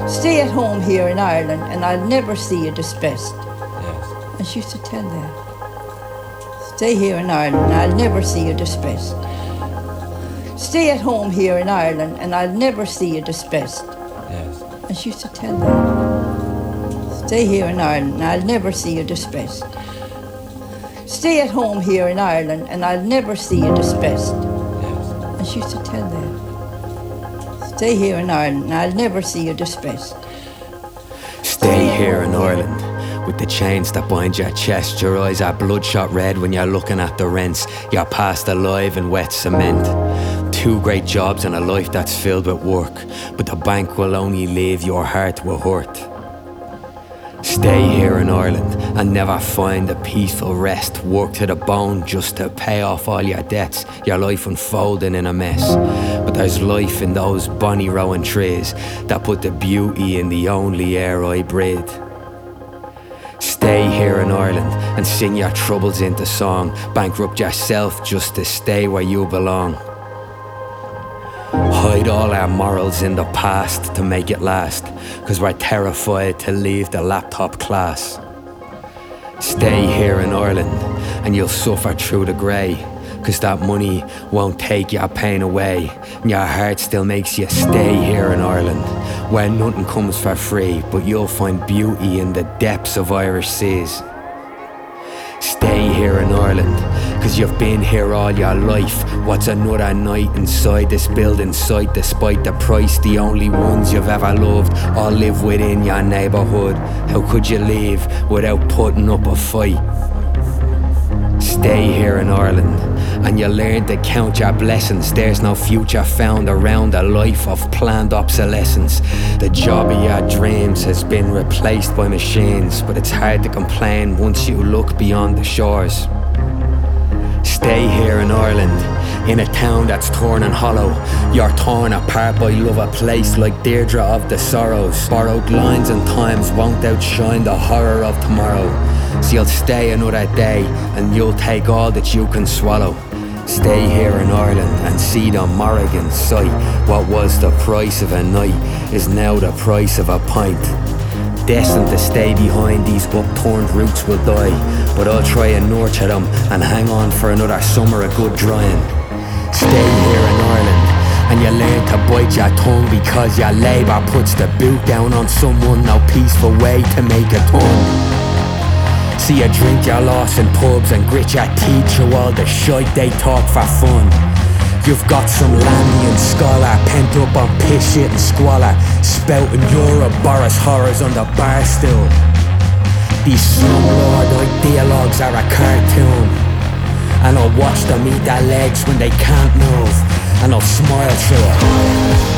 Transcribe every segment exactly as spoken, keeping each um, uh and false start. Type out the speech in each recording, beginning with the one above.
Stay at home here in Ireland and I'll never see you distressed. Yes. And she used to tell that. Stay here in Ireland and I'll never see you distressed. Stay at home here in Ireland and I'll never see you distressed. Yes. And she used to tell that. Stay here in Ireland and I'll never see you distressed. Stay at home here in Ireland and I'll never see you distressed. Yes. And she used to tell that. Stay here in Ireland and I'll never see you distressed. Stay here in Ireland with the chains that bind your chest. Your eyes are bloodshot red when you're looking at the rents. You're past alive in wet cement. Two great jobs and a life that's filled with work, but the bank will only leave your heart with hurt. Stay here in Ireland and never find a peaceful rest. Work to the bone just to pay off all your debts. Your life unfolding in a mess. But there's life in those bonny rowan trees that put the beauty in the only air I breathe. Stay here in Ireland and sing your troubles into song. Bankrupt yourself just to stay where you belong. Hide all our morals in the past to make it last, cause we're terrified to leave the laptop class. Stay here in Ireland and you'll suffer through the grey, cause that money won't take your pain away, and your heart still makes you stay here in Ireland, where nothing comes for free, but you'll find beauty in the depths of Irish seas. Stay here in Ireland, cause you've been here all your life. What's another night inside this building site? Despite the price, the only ones you've ever loved all live within your neighbourhood. How could you leave without putting up a fight? Stay here in Ireland and you learn to count your blessings. There's no future found around a life of planned obsolescence. The job of your dreams has been replaced by machines, but it's hard to complain once you look beyond the shores. Stay here in Ireland, in a town that's torn and hollow. You're torn apart by love, a place like Deirdre of the Sorrows. Borrowed lines and times won't outshine the horror of tomorrow. So you'll stay another day and you'll take all that you can swallow. Stay here in Ireland and see the Morrigan sight. What was the price of a night is now the price of a pint. Destined to stay behind, these upturned roots will die, but I'll try and nurture them and hang on for another summer of good drying. Stay here in Ireland and you learn to bite your tongue, because your labour puts the boot down on someone. No peaceful way to make a ton. See you drink your loss in pubs and grit your teeth through all the shite they talk for fun. You've got some Landian scholar pent up on piss shit and squalor, spouting Ouroboros horrors on the bar stool. These slumlord ideologues are a cartoon, and I'll watch them eat their legs when they can't move, and I'll smile through it.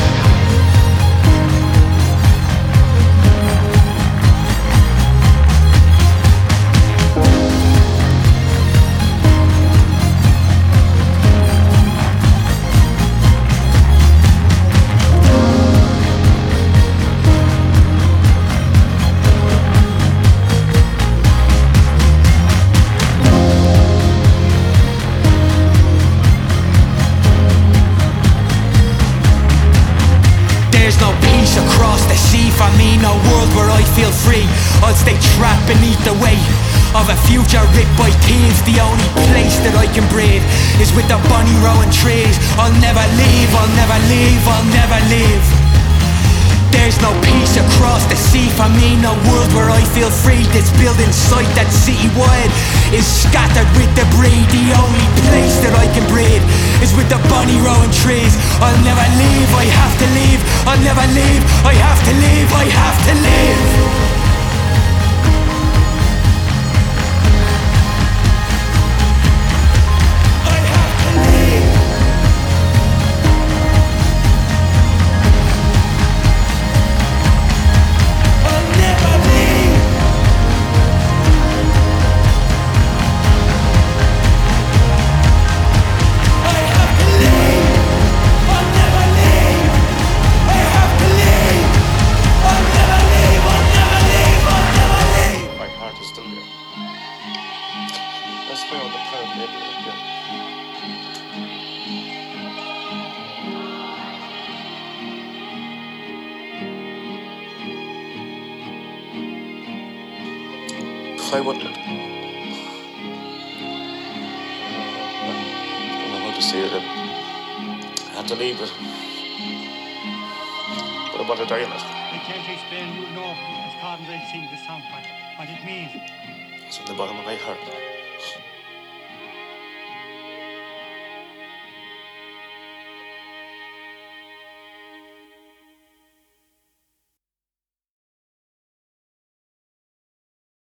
I'll stay trapped beneath the weight of a future ripped by thieves. The only place that I can breathe is with the bonny rowan trees. I'll never leave, I'll never leave, I'll never leave. There's no peace across the sea for me, no world where I feel free. This building site that's city-wide is scattered with debris. The only place that I can breathe is with the bonny rowan trees. I'll never leave, I have to leave, I'll never leave, I have to leave, I have to leave. I'll never leave, I'll never leave. I wouldn't. I don't know how to say it. I had to leave it. But I wanted to die in it. I can't explain, you know, as far as I've seen the song, what, what it means. It's in the bottom of my heart.